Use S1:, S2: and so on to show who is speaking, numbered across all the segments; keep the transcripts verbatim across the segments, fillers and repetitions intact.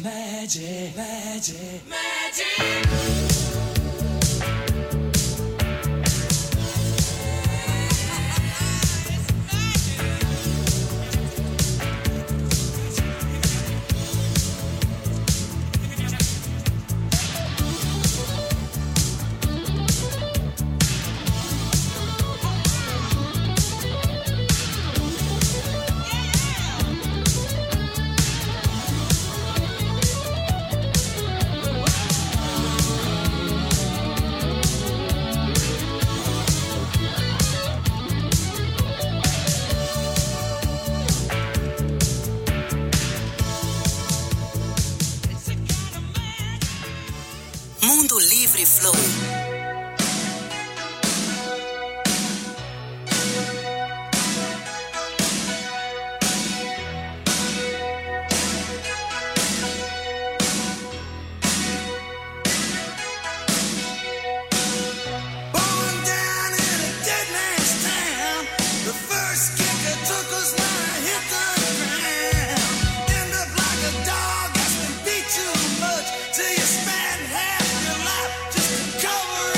S1: magic, magic, magic.
S2: Mundo Livre Flow.
S3: Cover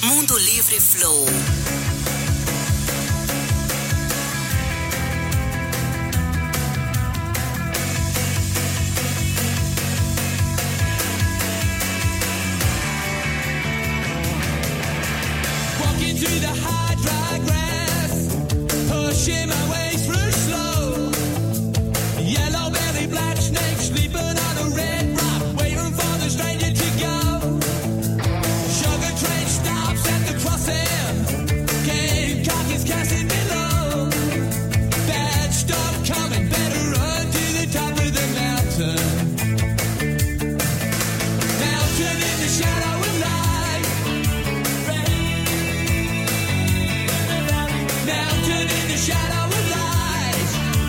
S2: Mundo Livre Flow.
S1: Walking through the high dry grass, pushing my way through slow. Yellow belly, black snake, sleeping on a red rock, waiting for the stranger to go. Sugar train stops at the crossing, Cape Cock is casting below. Bad stuff coming, better run to the top of the mountain. Mountain in the shadow of light. Mountain in the shadow of light.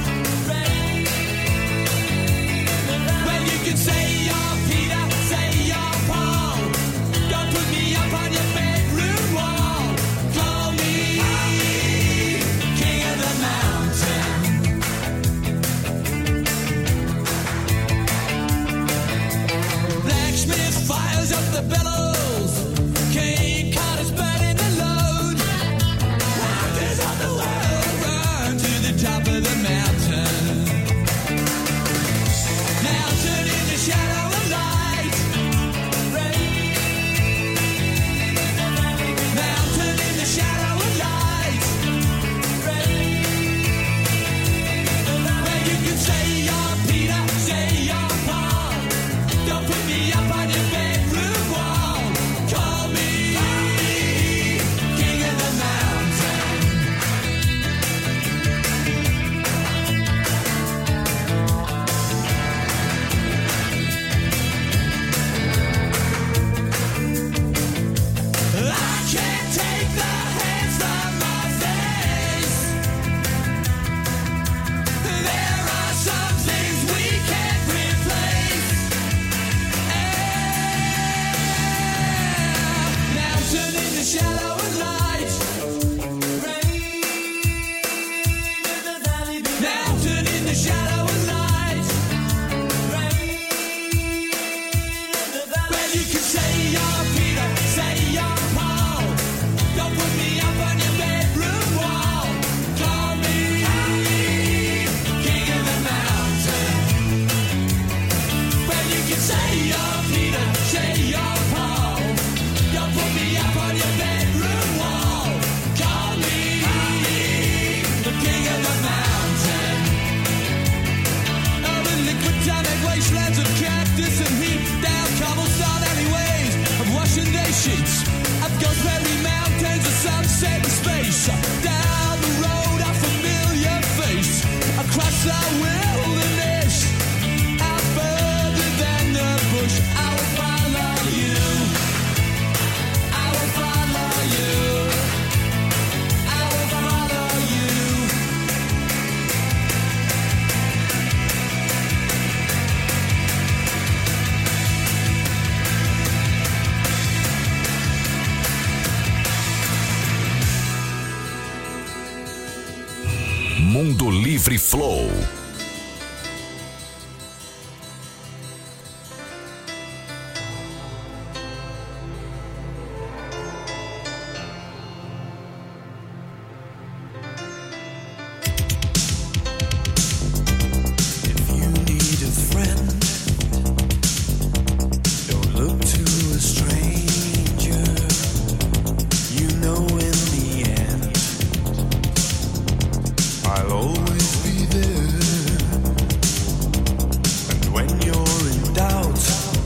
S1: Well, you can say you're Peter, say you're Paul. Don't put me up on your bedroom wall. Call me king of the mountain. Blacksmith fires up the bellows. King Carter's burning the load. Wonders of the world run to the top of the mountain. Mountain in the shadow of light. Mountain in the shadow of light. Well, you can say you're Peter, say you're Paul. Don't put me up on your bedroom wall. Call me king of the mountain. I can't take the hands from my face. There are some things we can't replace. Mountain in the shadow of light. Mountain in the shadow of light. Well, you can say you're Peter, say you're Paul. Don't put me up on your bedroom wall. Call me king of the mountain. Well, you can say you're Peter, say you're Paul. Don't put me up on your bedroom wall. Call me the king of the mountain. Over liquid tonic wastelands of cactus and heat, down cobblestone alleyways of washing day sheets, of Ghostberry mountains of sunset and space. Down the road a familiar face, across the wilderness, out further than the bush. I will follow you. I will follow you. I will follow you.
S3: Mundo Livre Flow.
S1: If you need a friend, don't look to a stranger. You know in the end, I'll always be there. And when you're in doubt,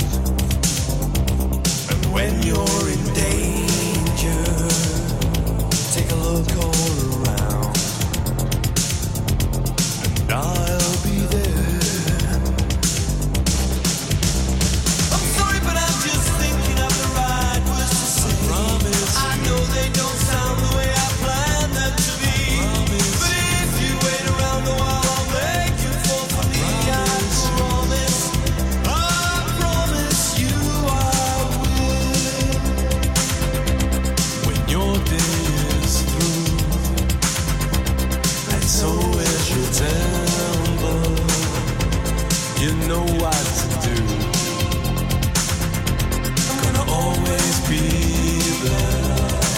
S1: and when you're in danger, take a look all around, and I'll be there. I'm sorry, but I'm just thinking of the right words to say. I promise. I know they don't sound the way I planned them to be. But if you wait around a while, I'll make you fall for me. I promise. I promise you I will. When your day is through, and so is your temper, you know what to do. I'm gonna always be there.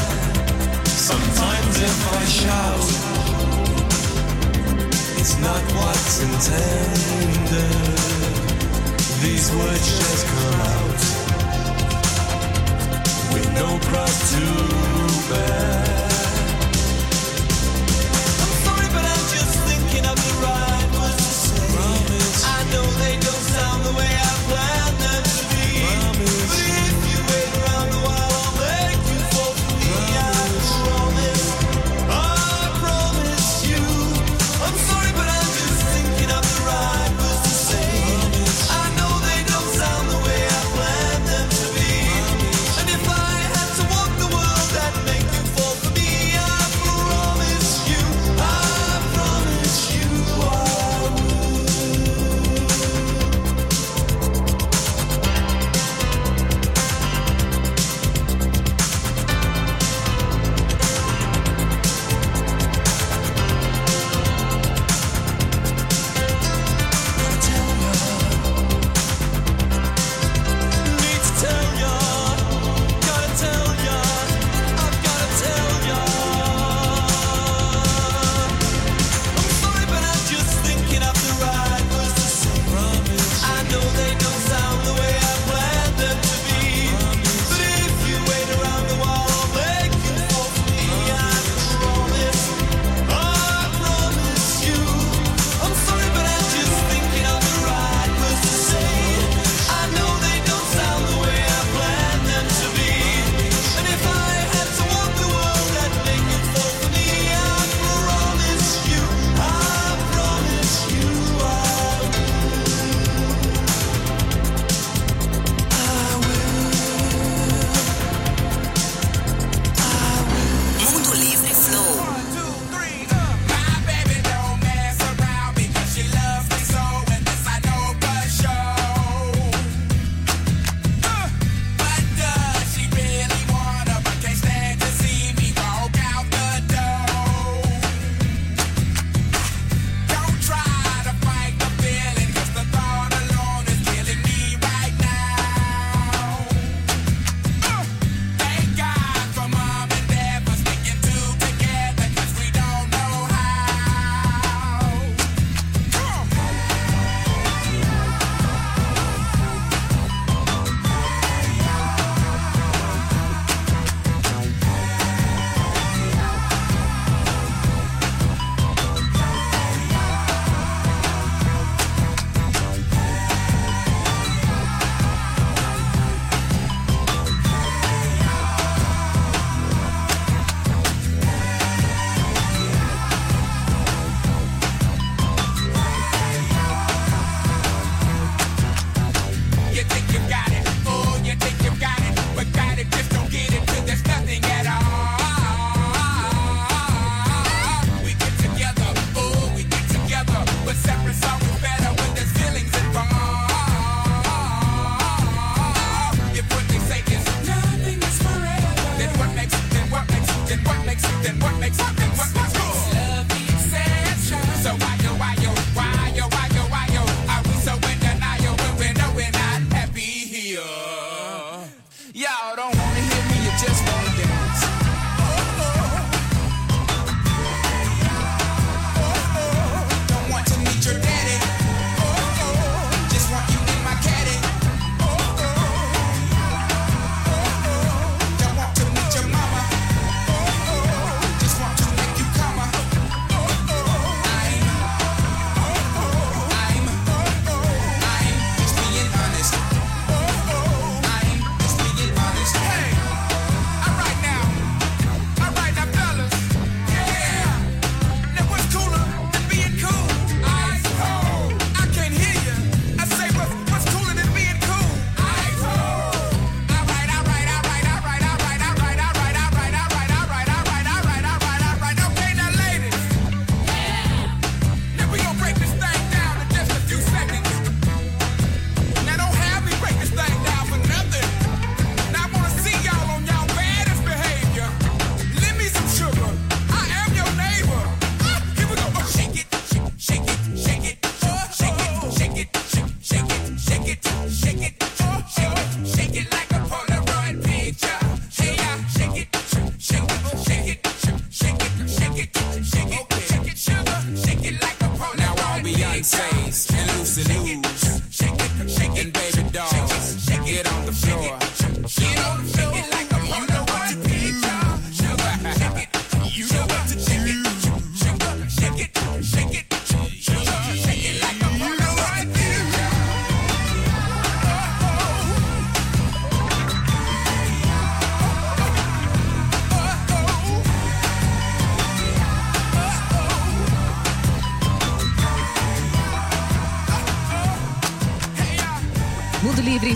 S1: and tender. These words just come out with no cross to bear. I'm sorry, but I'm just thinking of the right words to say. Promise. I know they don't sound the way I planned them to be. Promise. But if you wait around a while, I'll make you fall for me. Promise. I promise. I promise you. I'm sorry, but I'm just thinking of the right words to say. Promise. I know they don't sound the way I planned them to be. Promise. And if I had to walk the world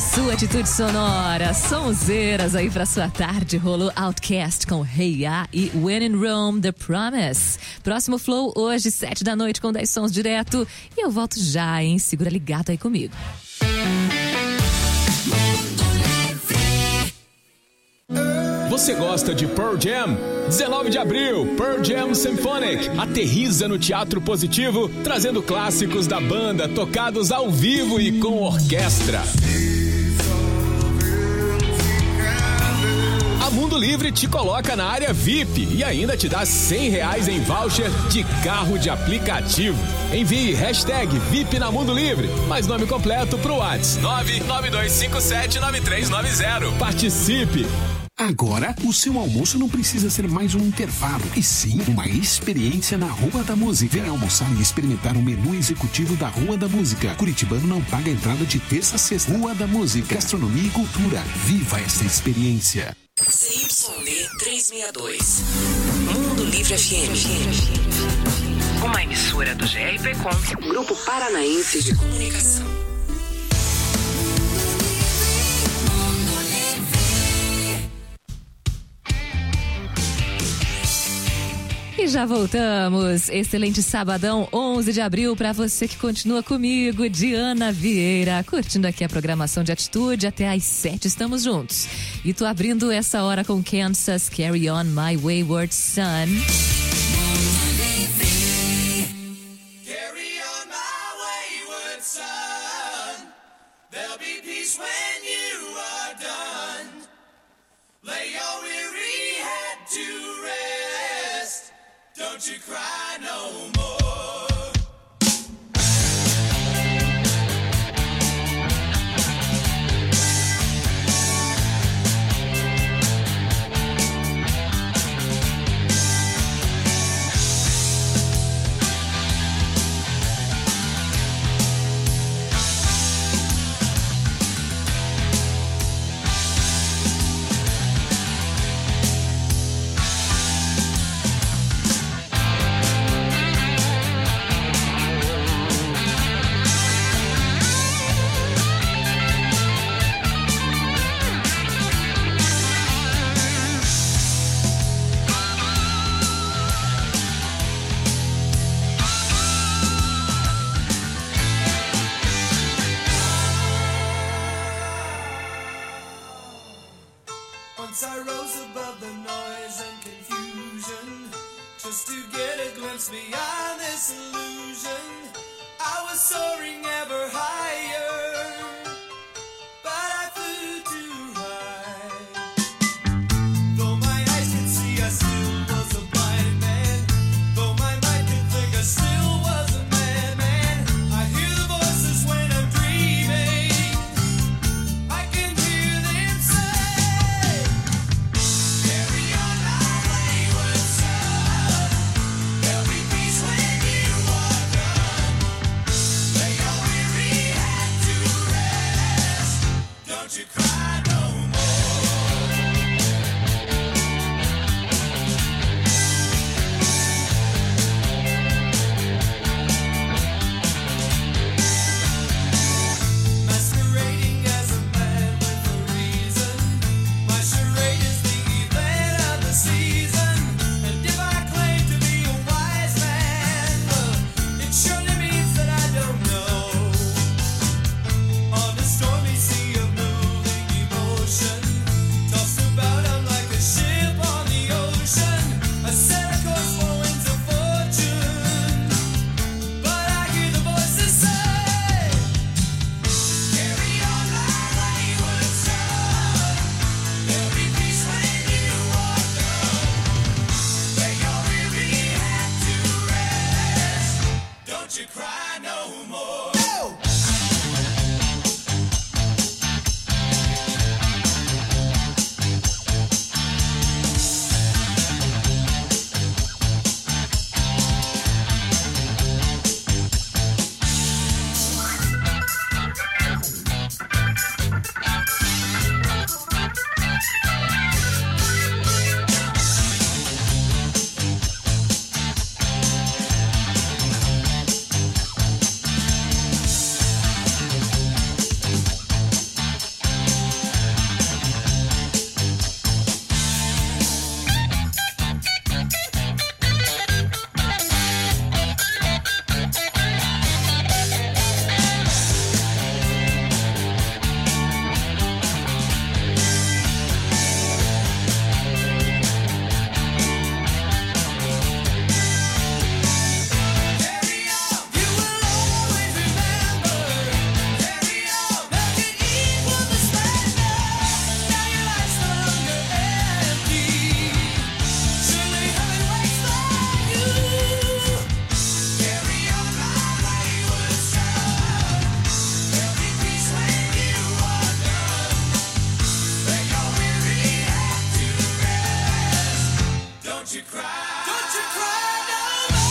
S3: sua atitude sonora, sonzeiras aí pra sua tarde. Rolou Outcast com Hey Ya e When in Rome, The Promise. Próximo Flow hoje, sete da noite com dez sons direto. E eu volto já, hein? Segura ligado aí comigo.
S4: Você gosta de Pearl Jam? dezenove de abril, Pearl Jam Symphonic aterriza no Teatro Positivo, trazendo clássicos da banda tocados ao vivo e com orquestra. A Mundo Livre te coloca na área V I P e ainda te dá cem reais em voucher de carro de aplicativo. Envie hashtag V I P na Mundo Livre, mais nome completo pro WhatsApp nove nove dois cinco sete nove três nove zero. Participe!
S5: Agora, o seu almoço não precisa ser mais um intervalo, e sim uma experiência na Rua da Música. Venha almoçar e experimentar o menu executivo da Rua da Música. Curitibano não paga entrada de terça a sexta. Rua da Música, gastronomia e cultura. Viva essa experiência.
S2: C Y D trezentos e sessenta e dois. Mundo Livre F M. Uma emissora do G R P Com, Grupo Paranaense de Comunicação.
S3: E já voltamos. Excelente sabadão, onze de abril, para você que continua comigo, Diana Vieira, curtindo aqui a programação de Atitude até às sete. Estamos juntos. E tô abrindo essa hora com Kansas, Carry On My Wayward Son.
S1: Carry on my wayward son. There'll be peace when you are done. Lay your weary head to rest. Don't you cry no more. Once I rose above the noise and confusion, just to get a glimpse beyond this illusion. I was soaring ever higher, but I flew too high. Though my eyes could see, I still was a blind man. Though my mind could think, I still was a madman. I hear the voices when I'm dreaming. I can hear them say, carry on my wayward son. There'll be peace when you are done. Lay your weary head Don't you cry, don't you cry no more.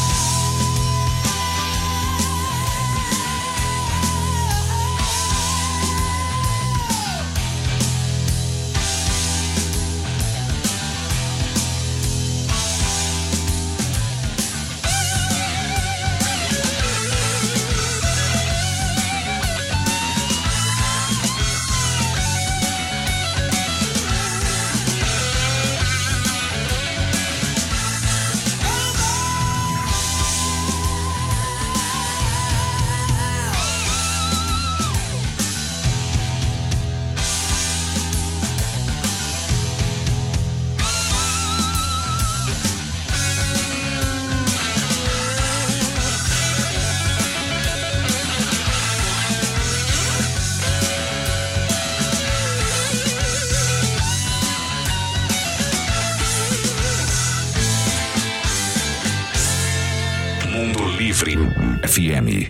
S6: Livre F M.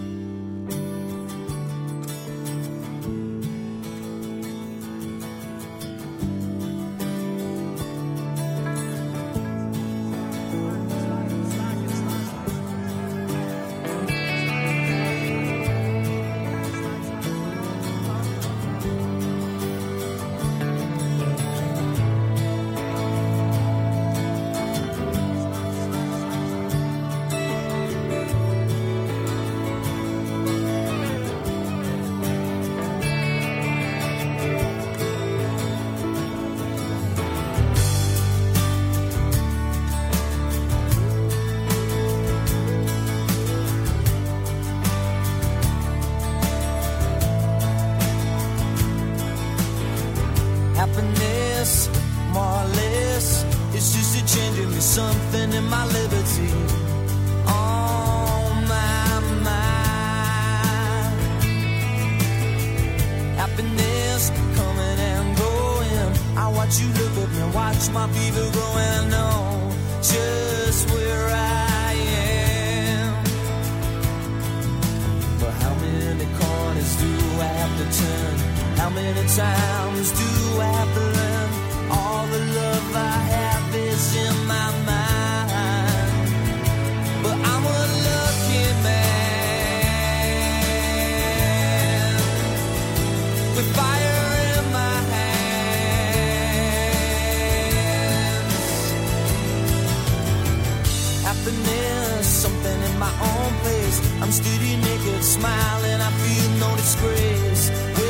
S1: Happiness, more or less, it's just a changing me something in my liberty. On my mind. Happiness coming and going. I watch you look at me, watch my fever growing. I know just where I am. But how many corners do I have to turn? How many times do I have to learn? All the love I have is in my mind. But I'm a lucky man with fire in my hands. Happiness, something in my own place. I'm steady naked, smiling, I feel no disgrace.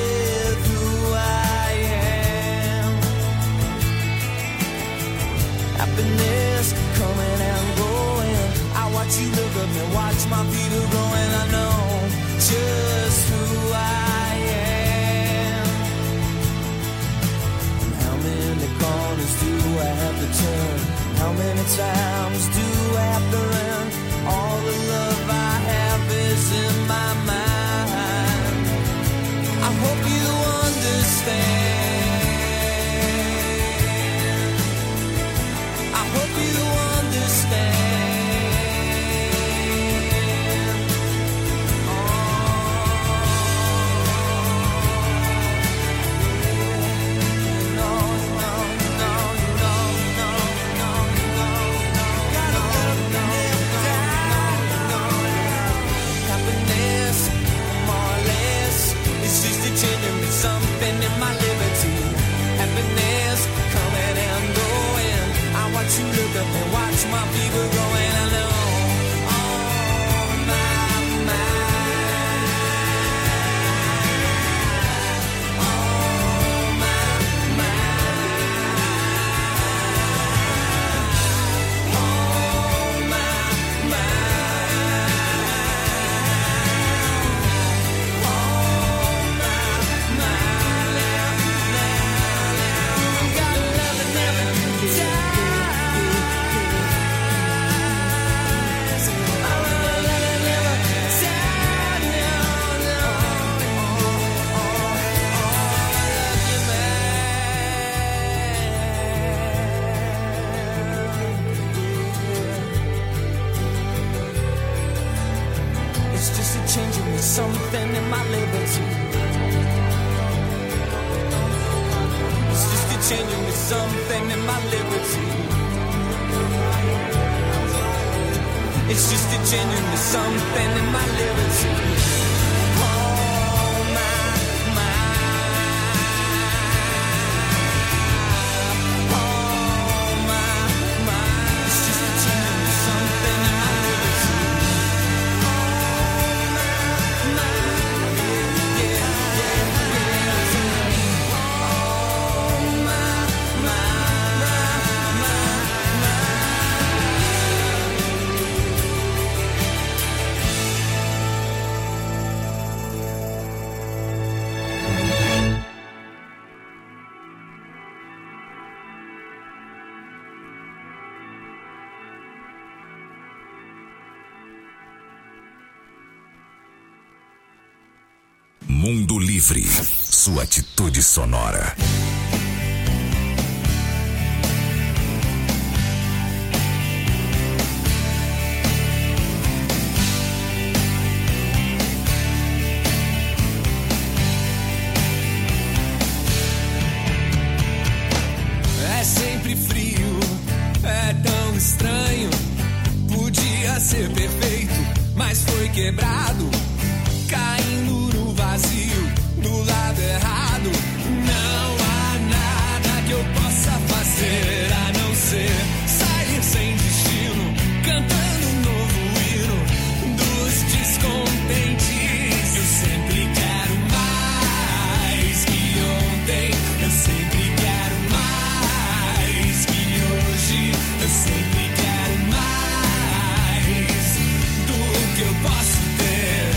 S1: Happiness coming and going. I watch you look at me, watch my fever growing. I know just who I am. And how many corners do I have to turn? How many times do I have to run? All the love I have is in my mind. I hope you understand. Hope you understand. Oh, no, no, no, no, no, no, no, no. Gotta let them down. Happiness, more or less, it's just a changing me something in my liberty. Happiness coming and going. I watch you look up and watch my fever growing. I know on my mind, on my mind, on my mind, on my mind. Got love and never die. Changing me something in my liberty. It's just a changing me something in my liberty. It's just a genuine something in my liberty. Oh my, my. Oh my, my. It's just a genuine something in my liberty. Oh my, my. Yeah, yeah, yeah. Oh my, my, my, my, my.
S6: Mundo Livre, sua atitude sonora.
S1: É sempre frio, é tão estranho. Podia ser perfeito, mas foi quebrado. Caindo no vazio, do lado errado. Não há nada que eu possa fazer a não ser sair sem destino, cantando um novo hino dos descontentes. Eu sempre quero mais que ontem, eu sempre quero mais que hoje, eu sempre quero mais do que eu posso ter.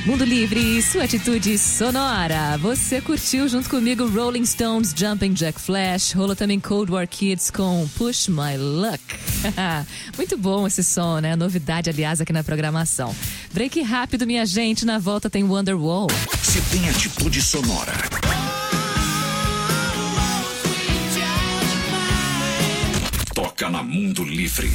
S3: Mundo Livre, sua atitude sonora. Você curtiu junto comigo Rolling Stones, Jumping Jack Flash. Rolou também Cold War Kids com Push My Luck. Muito bom esse som, né? Novidade, aliás, aqui na programação. Break rápido, minha gente. Na volta tem Wonderwall.
S6: Se tem atitude sonora. Toca na Mundo Livre.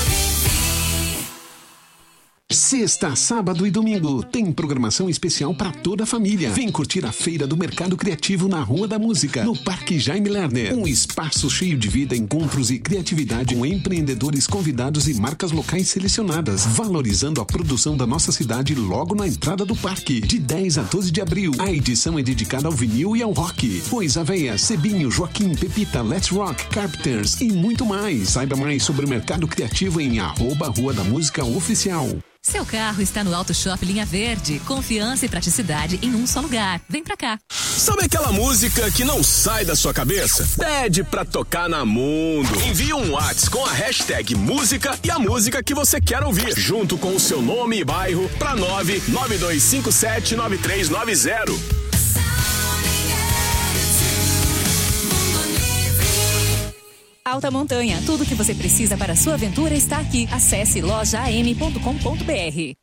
S5: Sexta, sábado e domingo tem programação especial para toda a família. Vem curtir a Feira do Mercado Criativo na Rua da Música, no Parque Jaime Lerner. Um espaço cheio de vida, encontros e criatividade com empreendedores convidados e marcas locais selecionadas, valorizando a produção da nossa cidade logo na entrada do parque. De dez a doze de abril, a edição é dedicada ao vinil e ao rock. Pois Aveia, Cebinho, Joaquim, Pepita, Let's Rock, Carpenters e muito mais. Saiba mais sobre o Mercado Criativo em arroba Rua da Música Oficial.
S3: Seu carro está no Auto Shop Linha Verde. Confiança e praticidade em um só lugar. Vem pra cá.
S4: Sabe aquela música que não sai da sua cabeça? Pede pra tocar na Mundo. Envie um WhatsApp com a hashtag música e a música que você quer ouvir, junto com o seu nome e bairro, pra nove nove dois cinco sete nove três nove zero.
S7: Alta Montanha, tudo que você precisa para a sua aventura está aqui. Acesse loja a m ponto com ponto b r.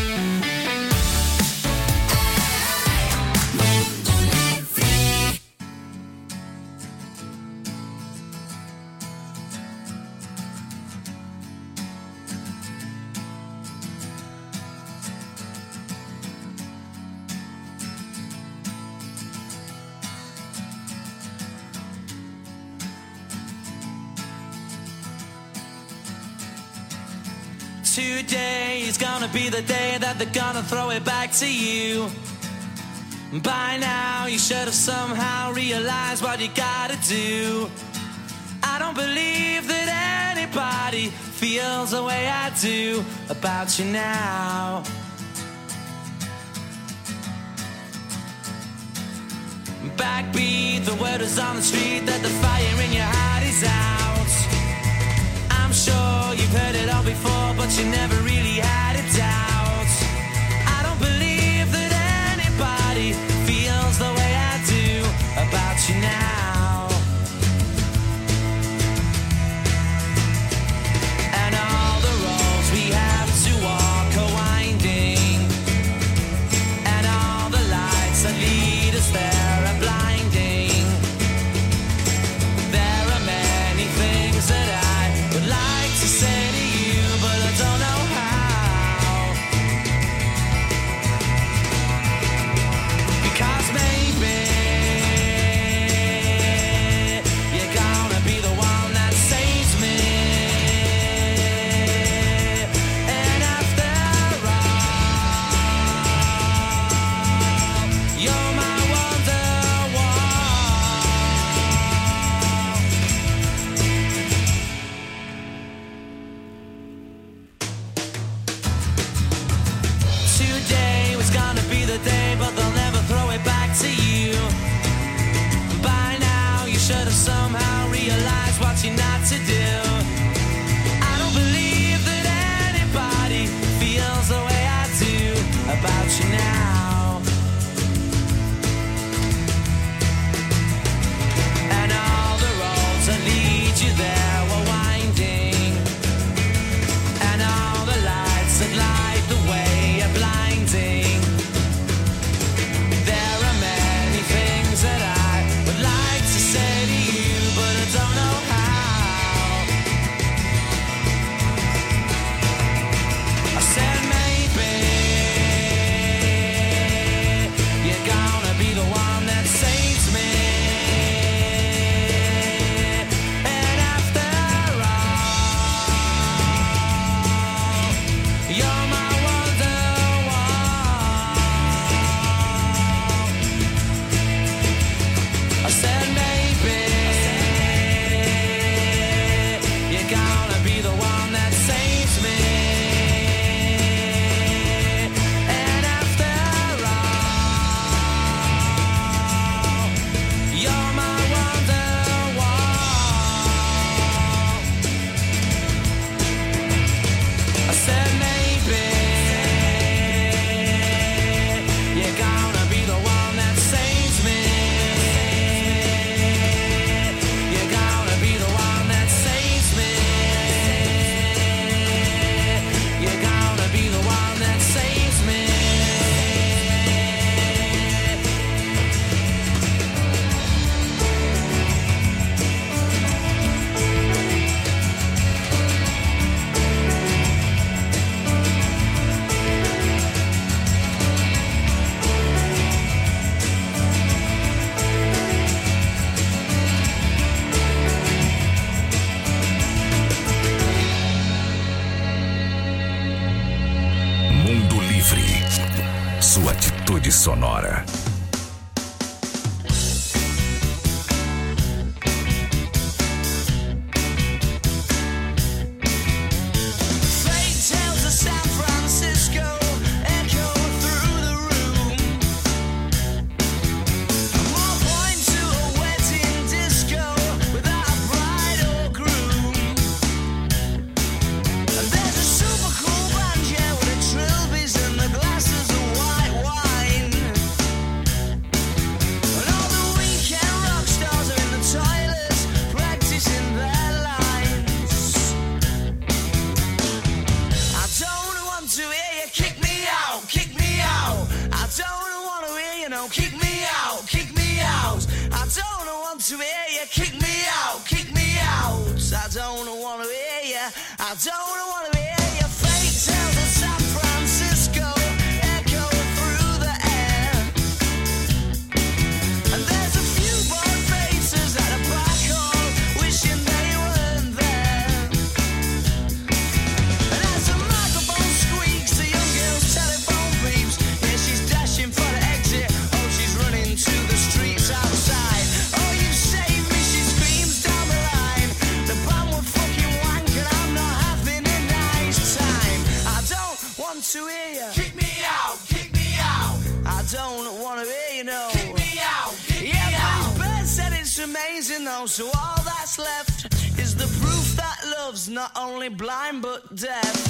S1: Today is gonna be the day that they're gonna throw it back to you. By now you should have somehow realized what you gotta do. I don't believe that anybody feels the way I do about you now. Backbeat, the word is on the street that the fire in your heart is out. I'm sure you've heard it all before, but you never really had a doubt. I don't believe that anybody feels the way I do about you now. And all the roads we have to walk are winding, and all the lights that lead us there are blinding. There are many things that I would like to say to you, but I don't know how. Because maybe you're gonna be the one that saves me. And after all, you're my wonderwall. Today was gonna be the day, but they'll never throw it back to you. By now you should have somehow realized what you're not to do. I don't believe that anybody feels the way I do about you now. And all the roads that lead you there were winding, and all the lights that light the way are blinding. There are many things that I would like to say to you, but I don't know how. I said maybe you're gonna be the one that saves me. And after all, you're my wonderwall. I said maybe you're gonna be the one that saves me. And after all, you're my wonderwall. I said maybe
S6: sua atitude sonora.
S1: So all that's left is the proof that love's not only blind but deaf.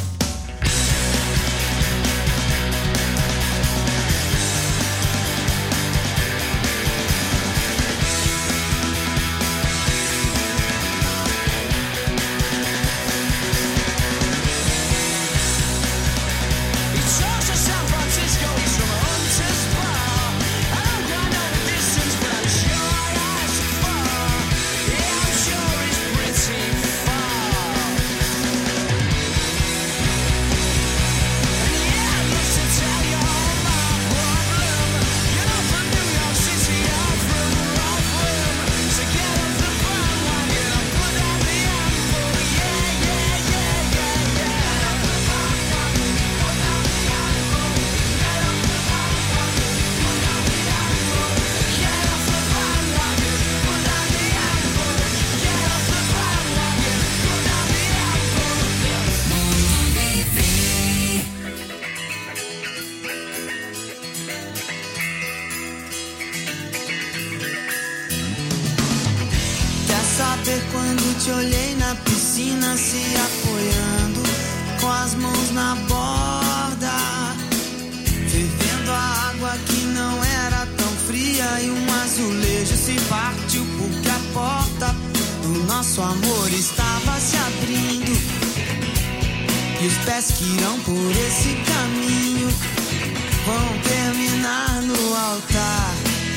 S8: Te olhei na piscina se apoiando com as mãos na borda, fervendo a água que não era tão fria e um azulejo se partiu porque a porta do nosso amor estava se abrindo e os pés que irão por esse caminho vão terminar no altar.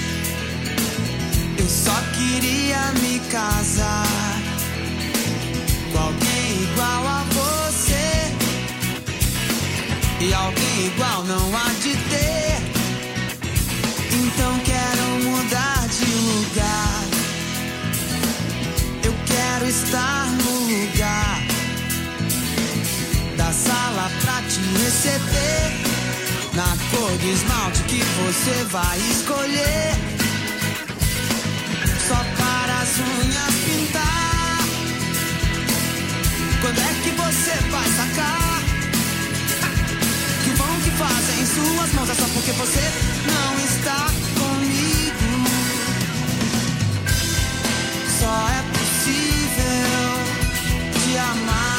S8: Eu só queria me casar com alguém igual a você, e alguém igual não há de ter. Então quero mudar de lugar, eu quero estar no lugar da sala pra te receber, na cor do esmalte que você vai escolher, só para as unhas pintar. Quando é que você vai sacar que o bom que fazem em suas mãos é só porque você não está comigo? Só é possível te amar.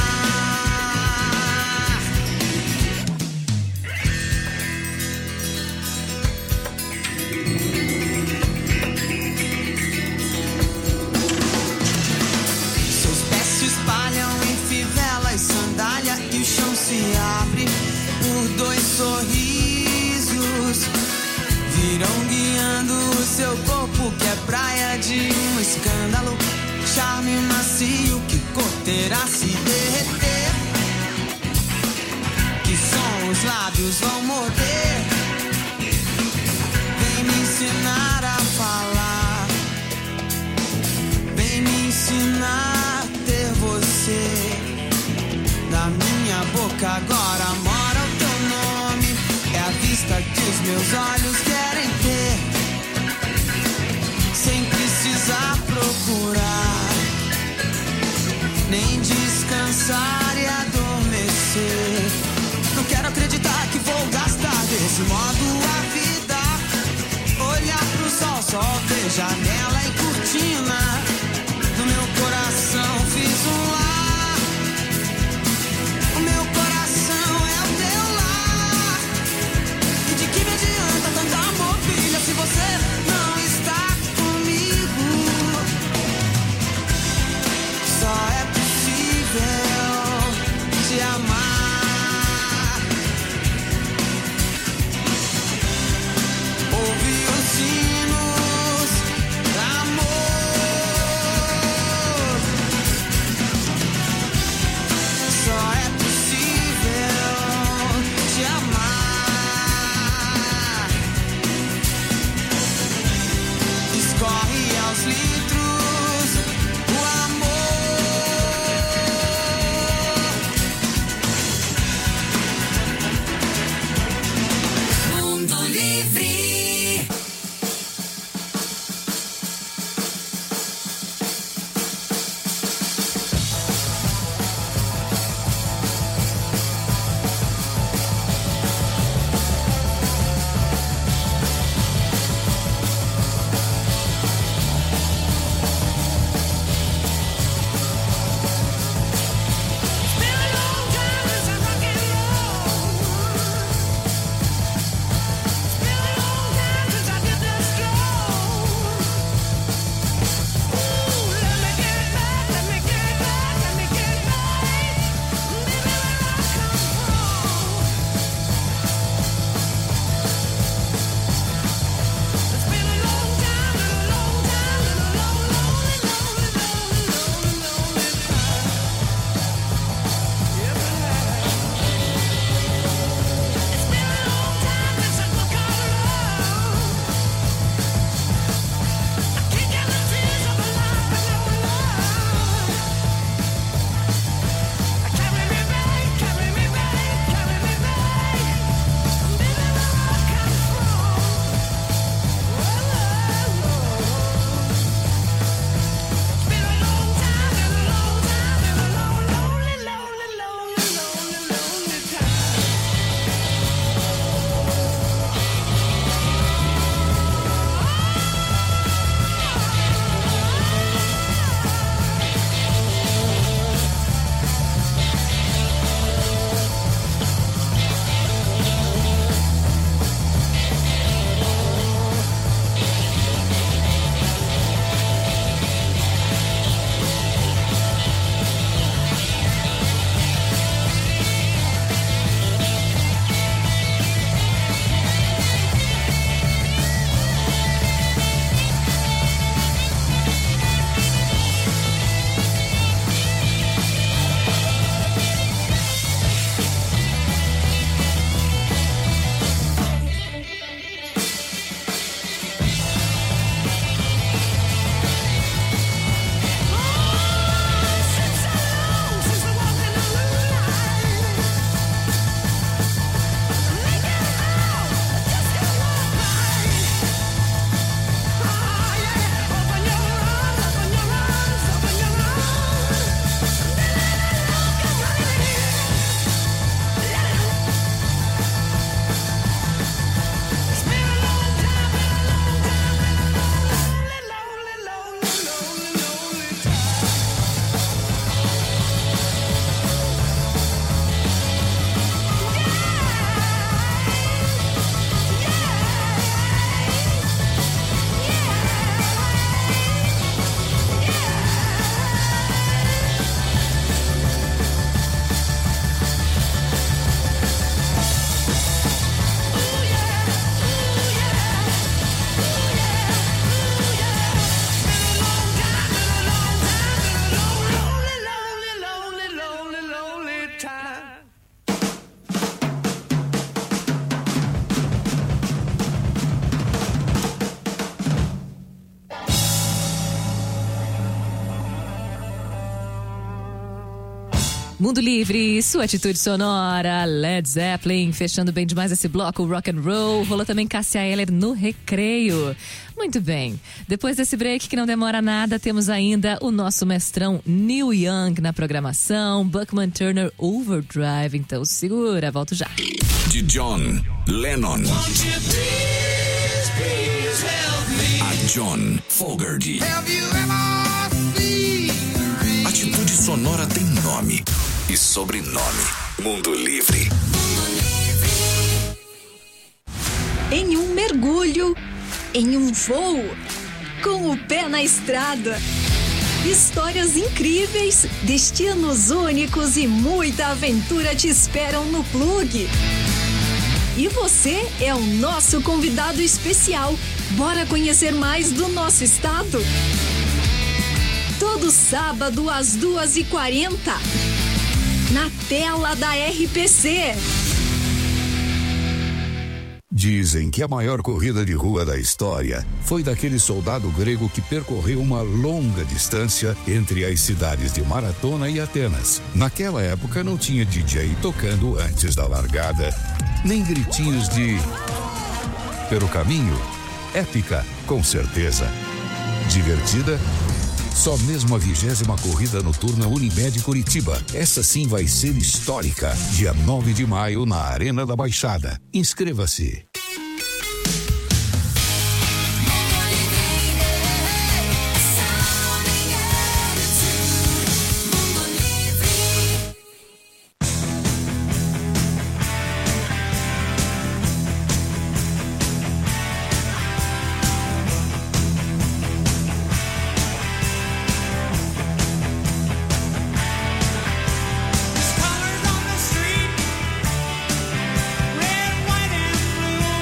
S8: Seus pés se espalham em fivela e sandália e o chão se abre por dois sorrisos. Virão guiando o seu corpo que é praia de um escândalo, charme macio que corterá se derreter. Que som os lábios vão morder? Vem me ensinar a falar, vem me ensinar a ter você. Na minha boca agora mora o teu nome, é a vista que os meus olhos querem ter, sem precisar procurar, nem descansar e adormecer. Não quero acreditar que vou gastar desse modo a vida. Olhar pro sol, só ver janela e cortina. No meu coração fiz um lar. O meu coração é o teu lar. E de que me adianta tanta mobília se você não está comigo? Só é possível te amar. Ouvir os sinos
S3: Mundo Livre, sua atitude sonora, Led Zeppelin, fechando bem demais esse bloco, rock and roll. Rolou também Cássia Eller no Recreio. Muito bem, depois desse break que não demora nada, temos ainda o nosso mestrão Neil Young na programação, Buckman Turner Overdrive, então segura, volto já.
S6: De John Lennon a John Fogerty. Atitude sonora tem nome e sobrenome. Mundo Livre.
S9: Em um mergulho, em um voo, com o pé na estrada. Histórias incríveis, destinos únicos e muita aventura te esperam no Plug. E você é o nosso convidado especial. Bora conhecer mais do nosso estado? Todo sábado às duas e quarenta, na tela da R P C.
S6: Dizem que a maior corrida de rua da história foi daquele soldado grego que percorreu uma longa distância entre as cidades de Maratona e Atenas. Naquela época não tinha D J tocando antes da largada, nem gritinhos de... Pelo caminho, épica, com certeza. Divertida? Só mesmo a vigésima corrida noturna Unimed Curitiba. Essa sim vai ser histórica. Dia nove de maio na Arena da Baixada. Inscreva-se.
S1: Colors on the street, red, white, and blue.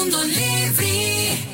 S2: Mundo Livre.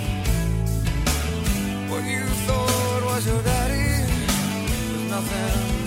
S10: Your daddy was nothing